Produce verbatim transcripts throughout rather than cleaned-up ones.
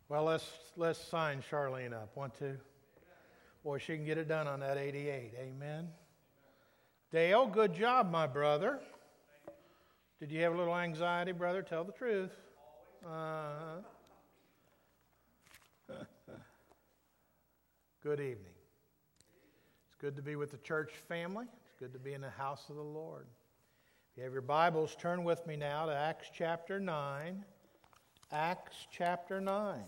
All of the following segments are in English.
Well, let's let's sign Charlene up. One, two. Boy, she can get it done on that eighty-eight. Amen. Dale, good job, my brother. Did you have a little anxiety, brother? Tell the truth. Uh-huh. Good evening. It's good to be with the church family. It's good to be in the house of the Lord. If you have your Bibles, turn with me now to Acts chapter nine. Acts chapter nine.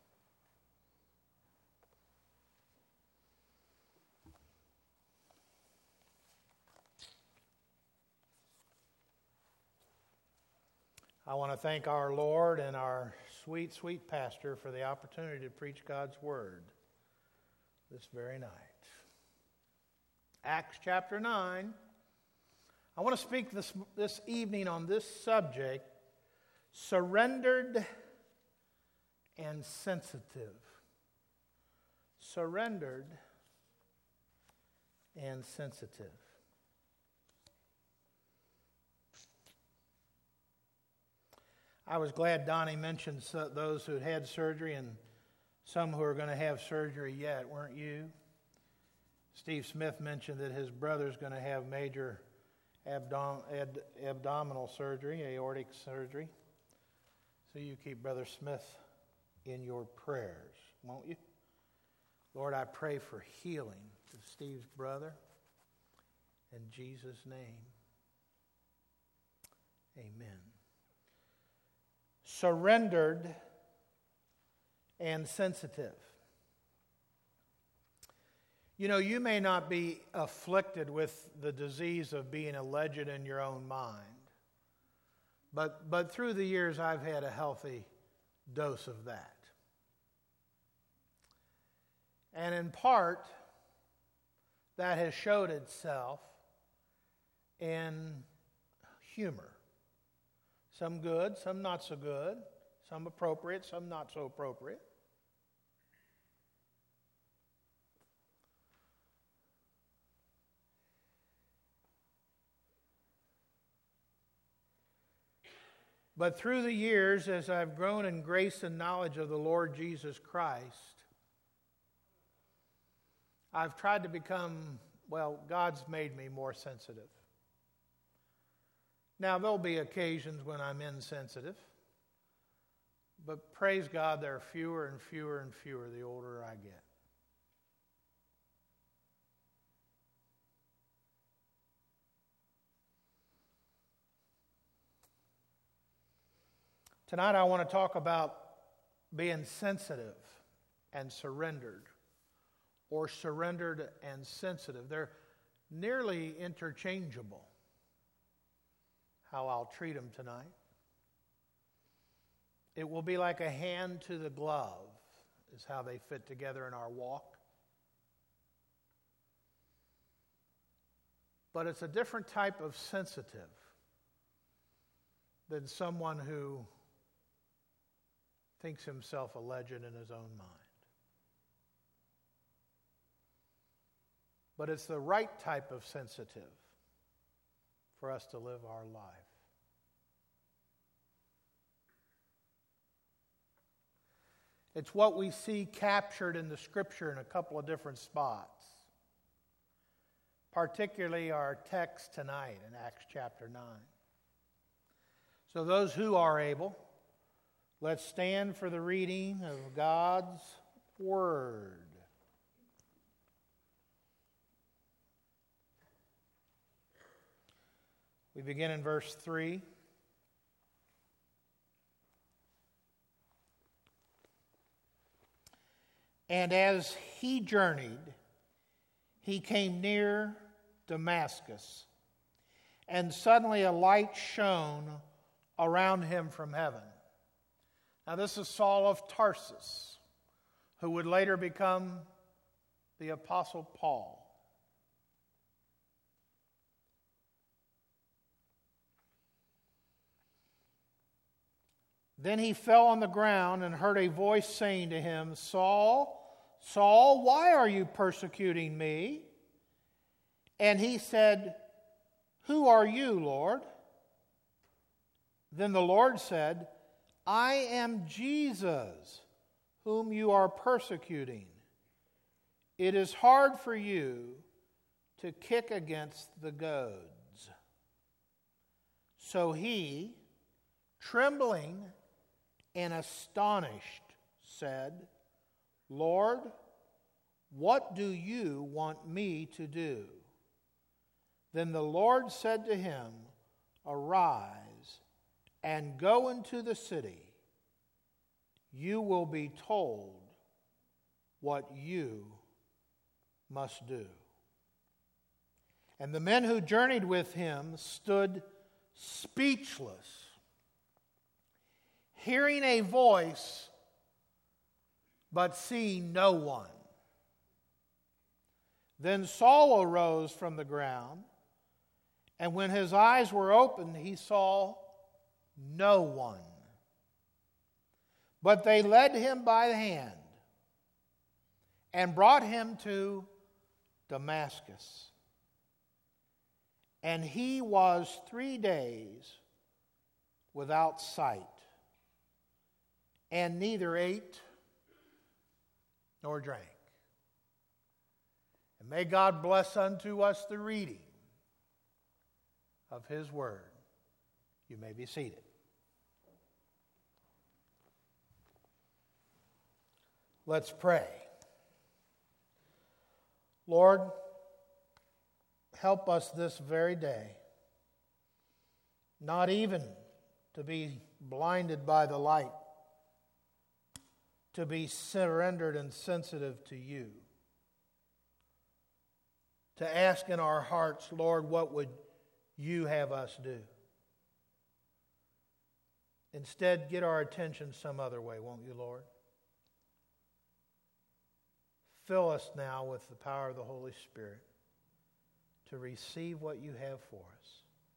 I want to thank our Lord and our sweet, sweet pastor for the opportunity to preach God's Word this very night. Acts chapter nine. I want to speak this, this evening on this subject, surrendered and sensitive. Surrendered and sensitive. I was glad Donnie mentioned those who had had surgery and some who are going to have surgery yet, weren't you? Steve Smith mentioned that his brother's going to have major abdom- ad- abdominal surgery, aortic surgery. So you keep Brother Smith in your prayers, won't you? Lord, I pray for healing to Steve's brother. In Jesus' name, amen. Surrendered and sensitive. You know, you may not be afflicted with the disease of being a legend in your own mind, but, but through the years I've had a healthy dose of that. And in part, that has showed itself in humor. Some good, some not so good, some appropriate, some not so appropriate. But through the years, as I've grown in grace and knowledge of the Lord Jesus Christ, I've tried to become, well, God's made me more sensitive. Now, there'll be occasions when I'm insensitive, but praise God, there are fewer and fewer and fewer the older I get. Tonight I want to talk about being sensitive and surrendered, or surrendered and sensitive. They're nearly interchangeable, how I'll treat them tonight. It will be like a hand to the glove, is how they fit together in our walk. But it's a different type of sensitive than someone who thinks himself a legend in his own mind. But it's the right type of sensitive for us to live our life. It's what we see captured in the Scripture in a couple of different spots. Particularly our text tonight in Acts chapter nine. So those who are able, let's stand for the reading of God's Word. We begin in verse three. And as he journeyed, he came near Damascus, and suddenly a light shone around him from heaven. Now this is Saul of Tarsus, who would later become the Apostle Paul. Then he fell on the ground and heard a voice saying to him, Saul, Saul, why are you persecuting me? And he said, Who are you, Lord? Then the Lord said, I am Jesus, whom you are persecuting. It is hard for you to kick against the goads." So he, trembling and astonished, said, "Lord, what do you want me to do?" Then the Lord said to him, "Arise and go into the city. You will be told what you must do." And the men who journeyed with him stood speechless, hearing a voice, but seeing no one. Then Saul arose from the ground, and when his eyes were opened, he saw no one. But they led him by the hand and brought him to Damascus. And he was three days without sight, and neither ate nor drank. And may God bless unto us the reading of His Word. You may be seated. Let's pray. Lord, help us this very day not even to be blinded by the light, to be surrendered and sensitive to you, to ask in our hearts, Lord, what would you have us do? Instead, get our attention some other way, won't you, Lord? Fill us now with the power of the Holy Spirit to receive what you have for us.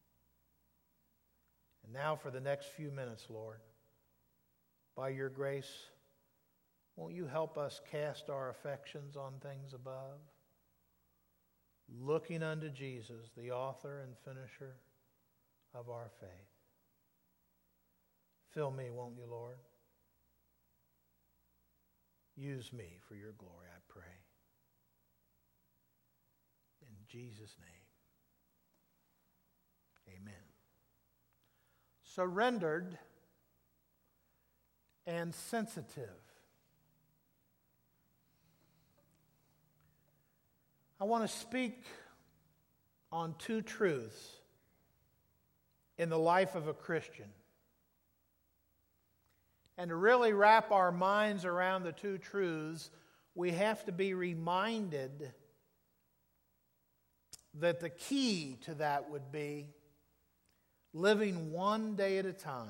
And now for the next few minutes, Lord, by your grace, won't you help us cast our affections on things above, looking unto Jesus, the author and finisher of our faith. Fill me, won't you, Lord? Use me for your glory, I pray. In Jesus' name, amen. Surrendered and sensitive. I want to speak on two truths in the life of a Christian. And to really wrap our minds around the two truths, we have to be reminded that the key to that would be living one day at a time.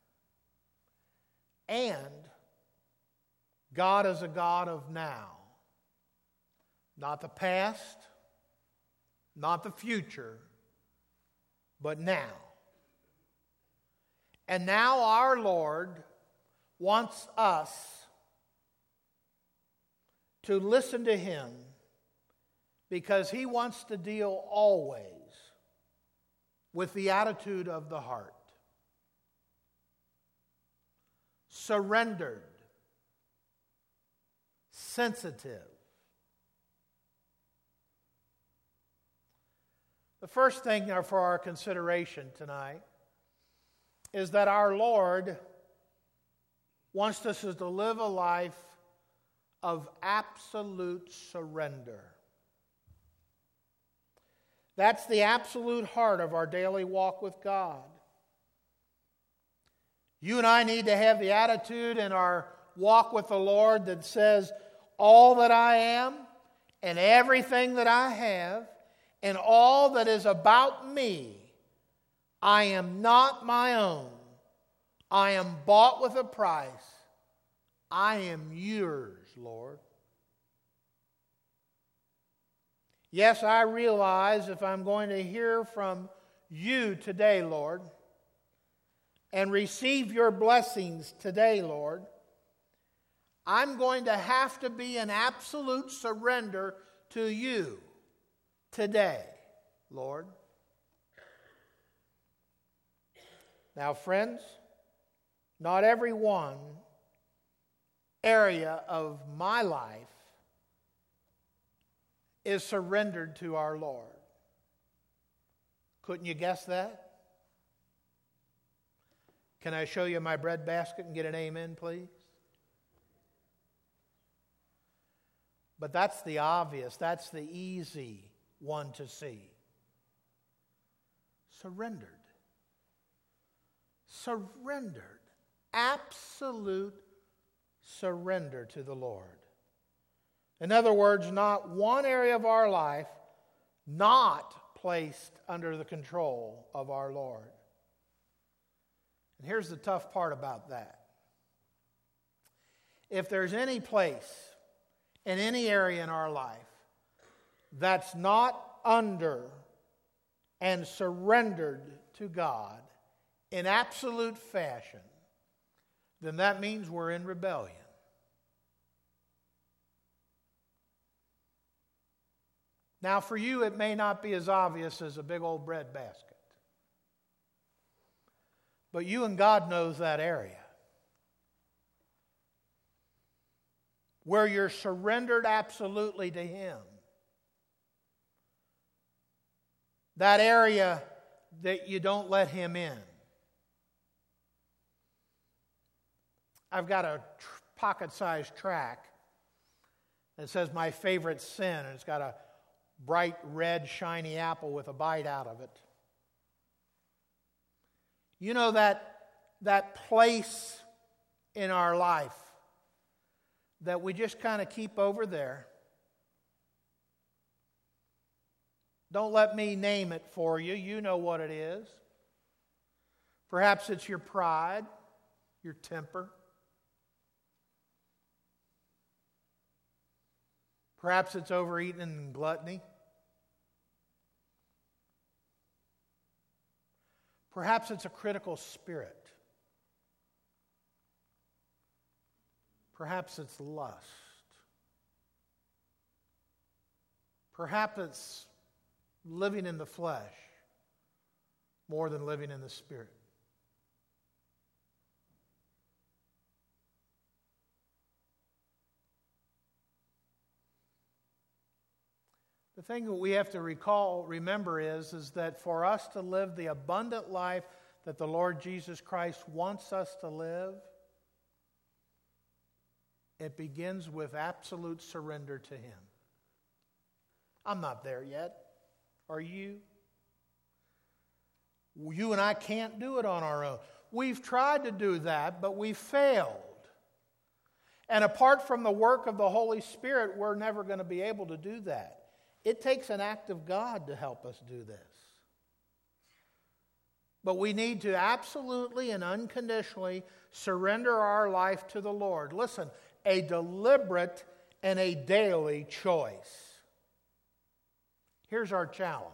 And God is a God of now. Not the past, not the future, but now. And now our Lord wants us to listen to Him because He wants to deal always with the attitude of the heart. Surrendered, sensitive. The first thing for our consideration tonight is that our Lord wants us to live a life of absolute surrender. That's the absolute heart of our daily walk with God. You and I need to have the attitude in our walk with the Lord that says, all that I am and everything that I have and all that is about me, I am not my own. I am bought with a price. I am yours, Lord. Yes, I realize if I'm going to hear from you today, Lord, and receive your blessings today, Lord, I'm going to have to be in absolute surrender to you today, Lord. Now, friends, not everyone area of my life is surrendered to our Lord. Couldn't you guess that? Can I show you my bread basket and get an amen, please? But that's the obvious, that's the easy one to see. Surrendered. Surrendered. Absolute surrender to the Lord. In other words, not one area of our life not placed under the control of our Lord. And here's the tough part about that. If there's any place in any area in our life that's not under and surrendered to God in absolute fashion, then that means we're in rebellion. Now, for you, it may not be as obvious as a big old bread basket. But you and God knows that area. Where you're surrendered absolutely to Him. That area that you don't let Him in. I've got a tr- pocket-sized tract that says my favorite sin, and it's got a bright red shiny apple with a bite out of it. You know that, that place in our life that we just kind of keep over there. Don't let me name it for you. You know what it is. Perhaps it's your pride, your temper. Perhaps it's overeating and gluttony. Perhaps it's a critical spirit. Perhaps it's lust. Perhaps it's living in the flesh more than living in the Spirit. The thing that we have to recall, remember is, is that for us to live the abundant life that the Lord Jesus Christ wants us to live, it begins with absolute surrender to Him. I'm not there yet. Are you? You and I can't do it on our own. We've tried to do that, but we failed. And apart from the work of the Holy Spirit, we're never going to be able to do that. It takes an act of God to help us do this. But we need to absolutely and unconditionally surrender our life to the Lord. Listen, a deliberate and a daily choice. Here's our challenge.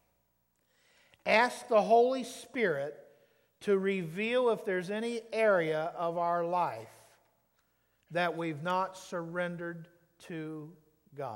Ask the Holy Spirit to reveal if there's any area of our life that we've not surrendered to God.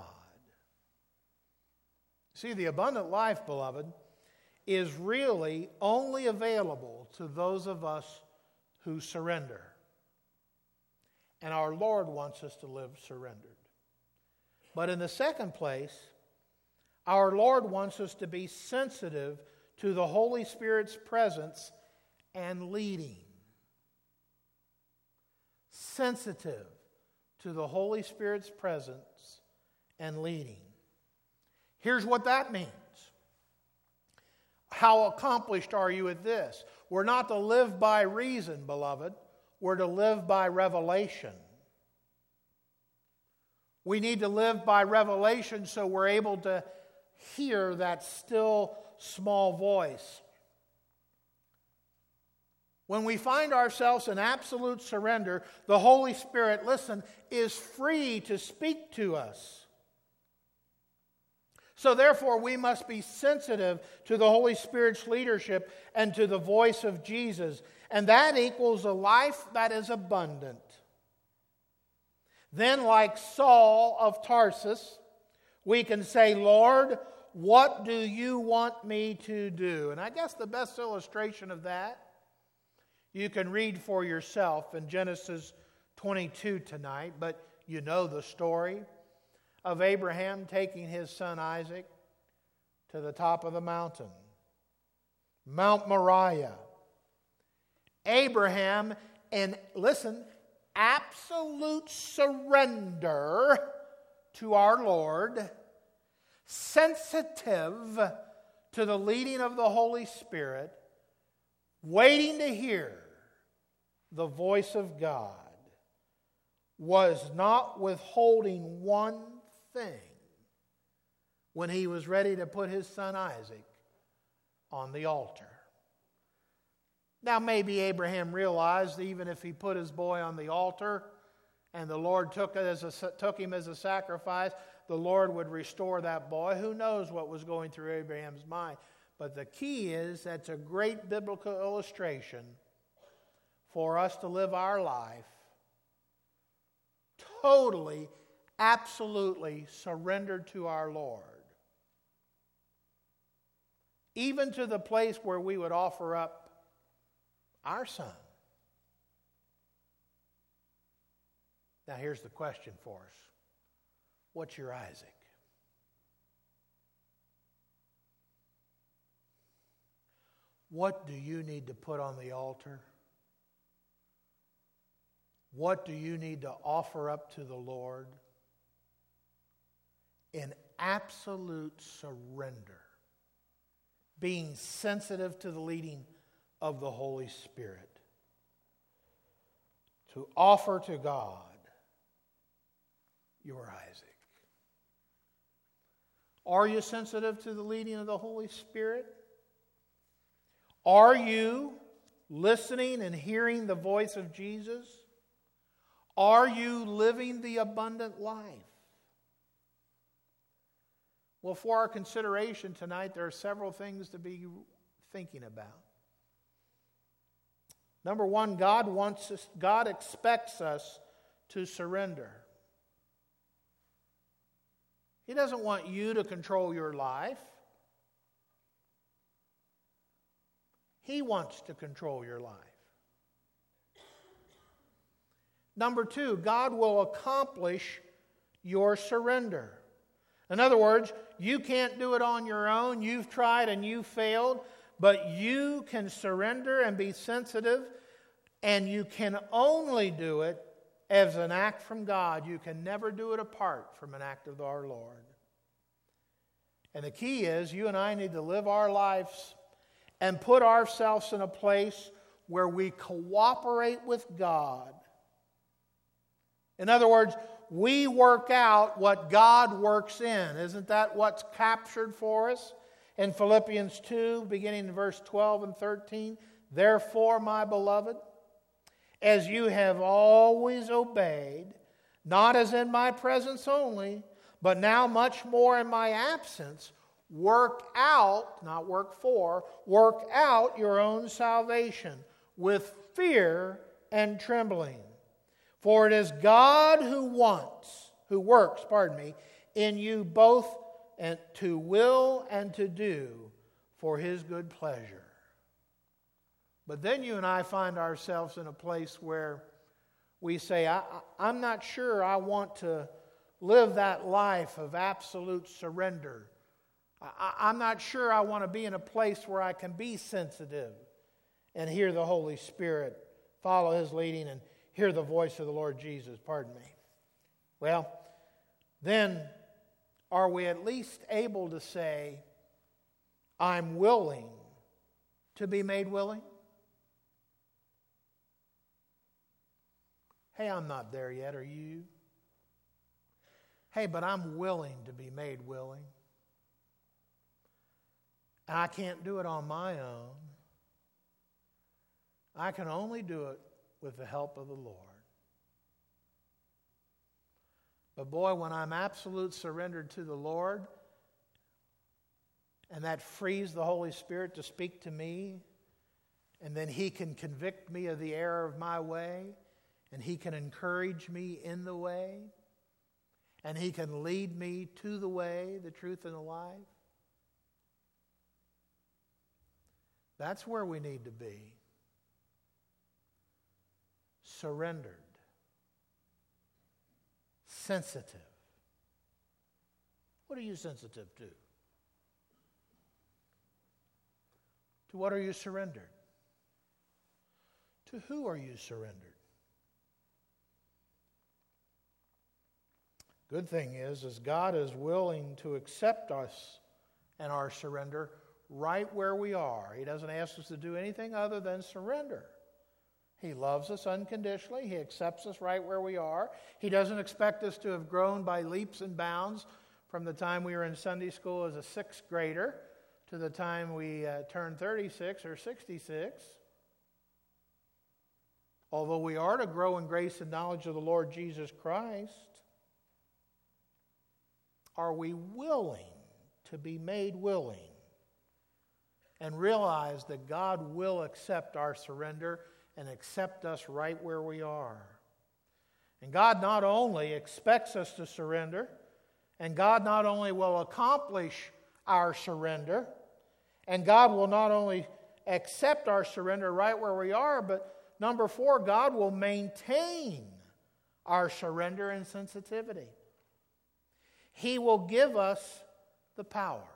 See, the abundant life, beloved, is really only available to those of us who surrender. And our Lord wants us to live surrendered. But in the second place, our Lord wants us to be sensitive to the Holy Spirit's presence and leading. Sensitive to the Holy Spirit's presence and leading. Here's what that means. How accomplished are you at this? We're not to live by reason, beloved. We're to live by revelation. We need to live by revelation so we're able to hear that still small voice. When we find ourselves in absolute surrender, the Holy Spirit, listen, is free to speak to us. So therefore, we must be sensitive to the Holy Spirit's leadership and to the voice of Jesus. And that equals a life that is abundant. Then, like Saul of Tarsus, we can say, Lord, what do you want me to do? And I guess the best illustration of that, you can read for yourself in Genesis twenty-two tonight, but you know the story of Abraham taking his son Isaac to the top of the mountain, Mount Moriah. Abraham, and listen, absolute surrender to our Lord, sensitive to the leading of the Holy Spirit, waiting to hear the voice of God, was not withholding one thing when he was ready to put his son Isaac on the altar. Now, maybe Abraham realized even if he put his boy on the altar and the Lord took, it as a, took him as a sacrifice, the Lord would restore that boy. Who knows what was going through Abraham's mind? But the key is that's a great biblical illustration for us to live our life totally, absolutely surrendered to our Lord. Even to the place where we would offer up our son. Now here's the question for us. What's your Isaac? What do you need to put on the altar? What do you need to offer up to the Lord? In absolute surrender. Being sensitive to the leading of the Holy Spirit. To offer to God your Isaac. Are you sensitive to the leading of the Holy Spirit? Are you listening and hearing the voice of Jesus? Are you living the abundant life? Well, for our consideration tonight, there are several things to be thinking about. Number one, God wants us, God expects us to surrender. He doesn't want you to control your life. He wants to control your life. Number two, God will accomplish your surrender. In other words, you can't do it on your own. You've tried and you've failed, but you can surrender and be sensitive, and you can only do it as an act from God. You can never do it apart from an act of our Lord. And the key is you and I need to live our lives and put ourselves in a place where we cooperate with God. In other words, we work out what God works in. Isn't that what's captured for us in Philippians two, beginning in verse twelve and thirteen? Therefore, my beloved, as you have always obeyed, not as in my presence only, but now much more in my absence, work out, not work for, work out your own salvation with fear and trembling. For it is God who wants, who works, pardon me, in you both and to will and to do for His good pleasure. But then you and I find ourselves in a place where we say, I, I'm not sure I want to live that life of absolute surrender. I, I'm not sure I want to be in a place where I can be sensitive and hear the Holy Spirit, follow His leading, and hear the voice of the Lord Jesus, pardon me. Well, then are we at least able to say, I'm willing to be made willing? Hey, I'm not there yet, are you? Hey, but I'm willing to be made willing. And I can't do it on my own. I can only do it with the help of the Lord. But boy, when I'm absolute surrendered to the Lord, and that frees the Holy Spirit to speak to me, and then He can convict me of the error of my way, and He can encourage me in the way, and He can lead me to the way, the truth, and the life. That's where we need to be. Surrendered sensitive. What are you sensitive to? To what are you surrendered? To who are you surrendered? Good thing is, is God is willing to accept us and our surrender right where we are. He doesn't ask us to do anything other than surrender. He loves us unconditionally. He accepts us right where we are. He doesn't expect us to have grown by leaps and bounds from the time we were in Sunday school as a sixth grader to the time we uh, turned thirty-six or sixty-six. Although we are to grow in grace and knowledge of the Lord Jesus Christ, are we willing to be made willing and realize that God will accept our surrender and accept us right where we are? And God not only expects us to surrender, and God not only will accomplish our surrender, and God will not only accept our surrender right where we are, but number four, God will maintain our surrender and sensitivity. He will give us the power.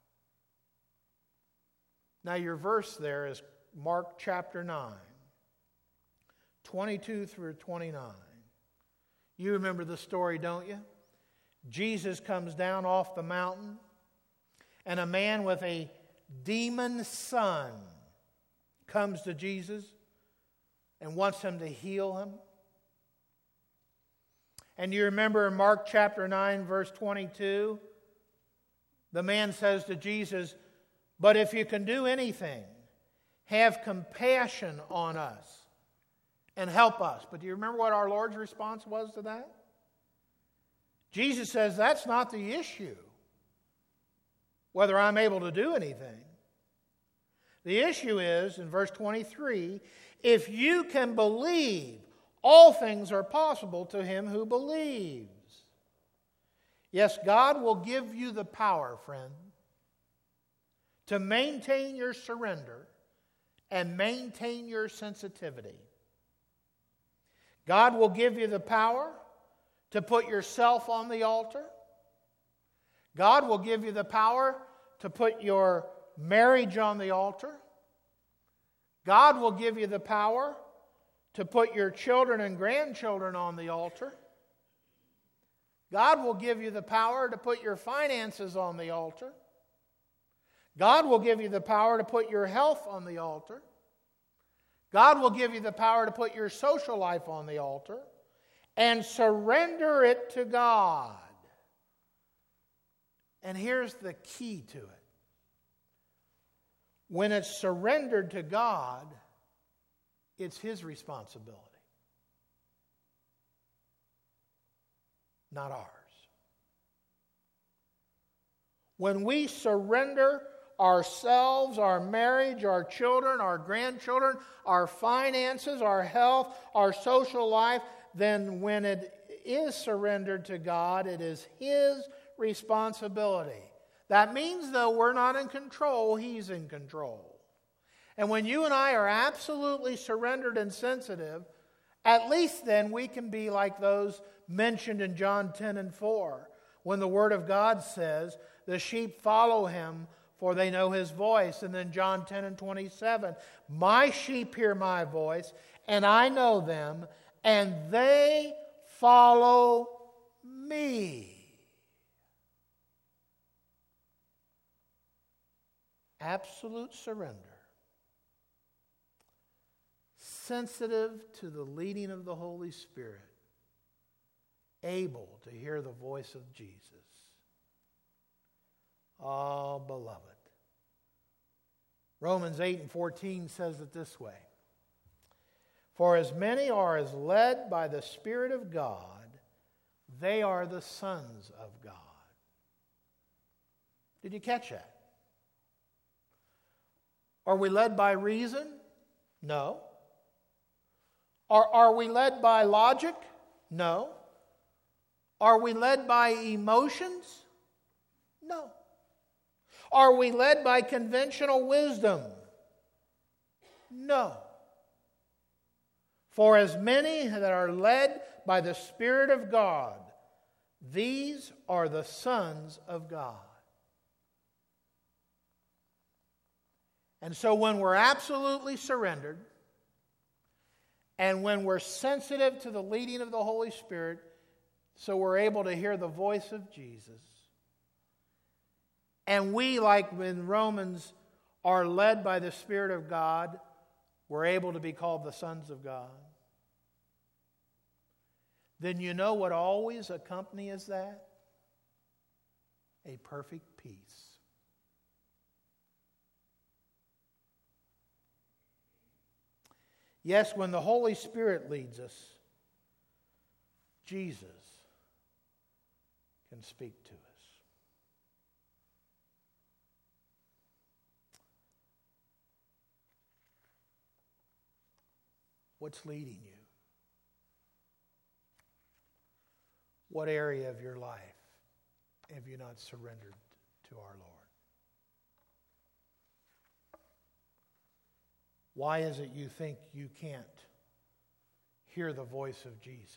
Now your verse there is Mark chapter nine, twenty-two through twenty-nine. You remember the story, don't you? Jesus comes down off the mountain, and a man with a demon son comes to Jesus and wants him to heal him. And you remember in Mark chapter nine, verse twenty-two, the man says to Jesus, "But if you can do anything, have compassion on us and help us." But do you remember what our Lord's response was to that? Jesus says, that's not the issue, whether I'm able to do anything. The issue is, in verse twenty-three, if you can believe, all things are possible to him who believes. Yes, God will give you the power, friend, to maintain your surrender and maintain your sensitivity. God will give you the power to put yourself on the altar. God will give you the power to put your marriage on the altar. God will give you the power to put your children and grandchildren on the altar. God will give you the power to put your finances on the altar. God will give you the power to put your health on the altar. God will give you the power to put your social life on the altar and surrender it to God. And here's the key to it. When it's surrendered to God, it's His responsibility, not ours. When we surrender ourselves, our marriage, our children, our grandchildren, our finances, our health, our social life, then when it is surrendered to God, it is His responsibility. That means, though, we're not in control, He's in control. And when you and I are absolutely surrendered and sensitive, at least then we can be like those mentioned in John ten and four, when the Word of God says, the sheep follow Him, for they know His voice. And then John ten and twenty-seven, my sheep hear my voice, and I know them, and they follow me. Absolute surrender. Sensitive to the leading of the Holy Spirit. Able to hear the voice of Jesus. Oh, beloved. Romans eight and fourteen says it this way. For as many are as led by the Spirit of God, they are the sons of God. Did you catch that? Are we led by reason? No. Are, are we led by logic? No. Are we led by emotions? No. Are we led by conventional wisdom? No. For as many that are led by the Spirit of God, These are the sons of God. And so when we're absolutely surrendered, and when we're sensitive to the leading of the Holy Spirit, so we're able to hear the voice of Jesus, and we, like in Romans, are led by the Spirit of God, we're able to be called the sons of God, then you know what always accompanies that? A perfect peace. Yes, when the Holy Spirit leads us, Jesus can speak to us. What's leading you? What area of your life have you not surrendered to our Lord? Why is it you think you can't hear the voice of Jesus?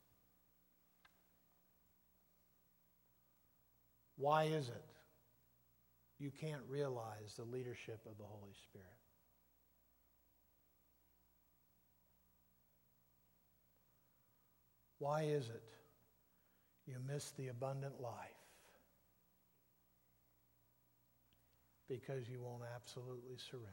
Why is it you can't realize the leadership of the Holy Spirit? Why is it you miss the abundant life? Because you won't absolutely surrender.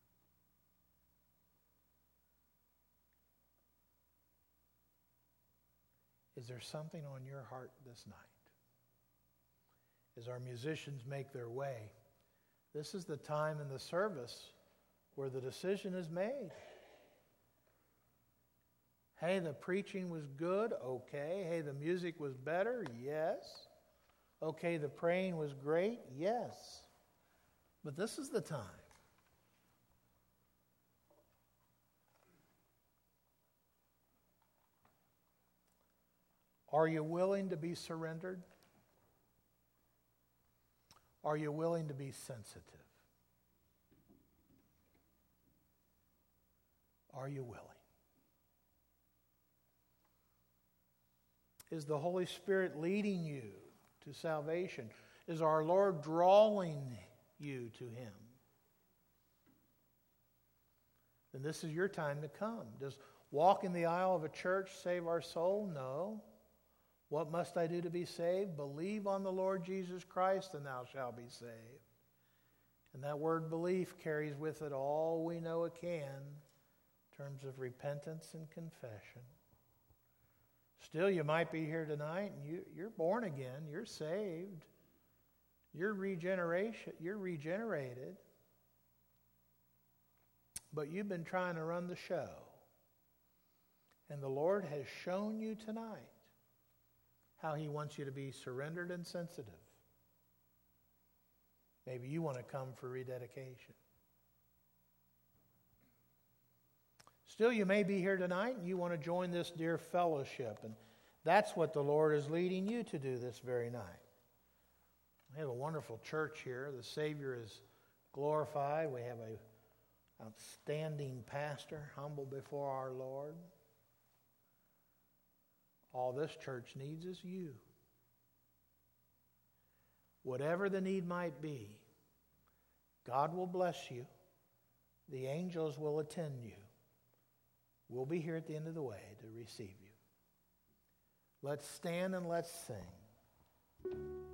Is there something on your heart this night? As our musicians make their way, this is the time in the service where the decision is made. Hey, the preaching was good, okay. Hey, the music was better, yes. Okay, the praying was great, yes. But this is the time. Are you willing to be surrendered? Are you willing to be sensitive? Are you willing? Is the Holy Spirit leading you to salvation? Is our Lord drawing you to Him? Then this is your time to come. Does walk in the aisle of a church save our soul? No. What must I do to be saved? Believe on the Lord Jesus Christ, and thou shalt be saved. And that word belief carries with it all we know it can in terms of repentance and confession. Still, you might be here tonight and you, you're born again, you're saved, you're regeneration, you're regenerated, but you've been trying to run the show. And the Lord has shown you tonight how He wants you to be surrendered and sensitive. Maybe you want to come for rededication. Still, you may be here tonight and you want to join this dear fellowship, and that's what the Lord is leading you to do this very night. We have a wonderful church here. The Savior is glorified. We have an outstanding pastor, humble before our Lord. All this church needs is you. Whatever the need might be, God will bless you. The angels will attend you. We'll be here at the end of the way to receive you. Let's stand and let's sing.